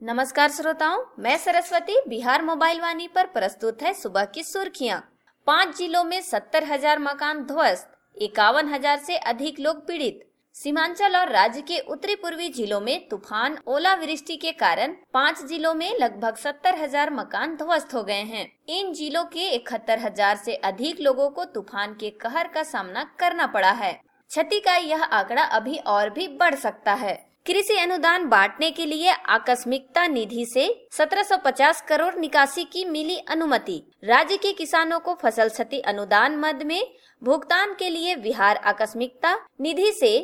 नमस्कार श्रोताओं, मैं सरस्वती बिहार मोबाइल वाणी पर प्रस्तुत है सुबह की सुर्खियां। 5 जिलों में 70,000 मकान ध्वस्त, 51,000 से अधिक लोग पीड़ित। सीमांचल और राज्य के उत्तरी पूर्वी जिलों में तूफान ओलावृष्टि के कारण 5 जिलों में लगभग 70,000 मकान ध्वस्त हो गए हैं। इन जिलों के 71,000 से अधिक लोगों को तूफान के कहर का सामना करना पड़ा है। क्षति का यह आंकड़ा अभी और भी बढ़ सकता है। कृषि अनुदान बांटने के लिए आकस्मिकता निधि से 1750 करोड़ निकासी की मिली अनुमति। राज्य के किसानों को फसल क्षति अनुदान मद में भुगतान के लिए बिहार आकस्मिकता निधि से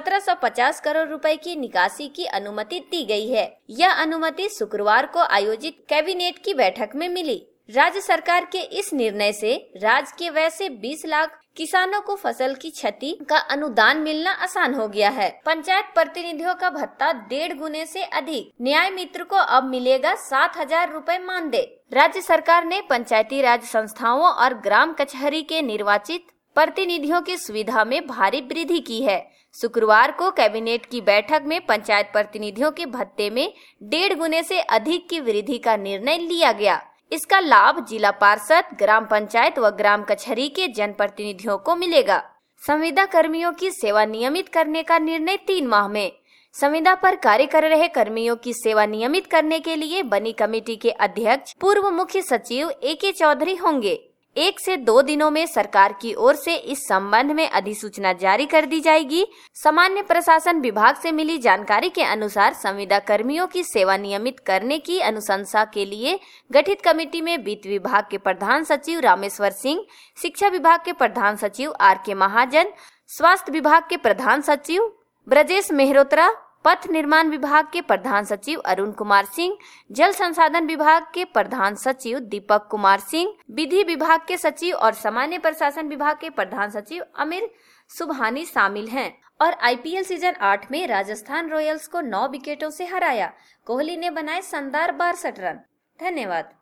1750 करोड़ रुपए की निकासी की अनुमति दी गई है। यह अनुमति शुक्रवार को आयोजित कैबिनेट की बैठक में मिली। राज्य सरकार के इस निर्णय से राज्य के वैसे 20 लाख किसानों को फसल की क्षति का अनुदान मिलना आसान हो गया है। पंचायत प्रतिनिधियों का भत्ता 1.5 गुने से अधिक। न्याय मित्र को अब मिलेगा 7,000 रुपए मानदेय। राज्य सरकार ने पंचायती राज संस्थाओं और ग्राम कचहरी के निर्वाचित प्रतिनिधियों की सुविधा में भारी वृद्धि की है। शुक्रवार को कैबिनेट की बैठक में पंचायत प्रतिनिधियों के भत्ते में 1.5 गुने से अधिक की वृद्धि का निर्णय लिया गया। इसका लाभ जिला पार्षद, ग्राम पंचायत व ग्राम कचहरी के जनप्रतिनिधियों को मिलेगा। संविदा कर्मियों की सेवा नियमित करने का निर्णय 3 माह में। संविदा पर कार्य कर रहे कर्मियों की सेवा नियमित करने के लिए बनी कमेटी के अध्यक्ष पूर्व मुख्य सचिव AK चौधरी होंगे। 1 से 2 दिनों में सरकार की ओर से इस संबंध में अधिसूचना जारी कर दी जाएगी। सामान्य प्रशासन विभाग से मिली जानकारी के अनुसार संविदा कर्मियों की सेवा नियमित करने की अनुशंसा के लिए गठित कमेटी में वित्त विभाग के प्रधान सचिव रामेश्वर सिंह, शिक्षा विभाग के प्रधान सचिव RK महाजन, स्वास्थ्य विभाग के प्रधान सचिव ब्रजेश मेहरोत्रा, पथ निर्माण विभाग के प्रधान सचिव अरुण कुमार सिंह, जल संसाधन विभाग के प्रधान सचिव दीपक कुमार सिंह, विधि विभाग के सचिव और सामान्य प्रशासन विभाग के प्रधान सचिव आमिर सुबहानी शामिल हैं। और IPL सीजन 8 में राजस्थान रॉयल्स को 9 विकेटों से हराया। कोहली ने बनाए शानदार 62 रन। धन्यवाद।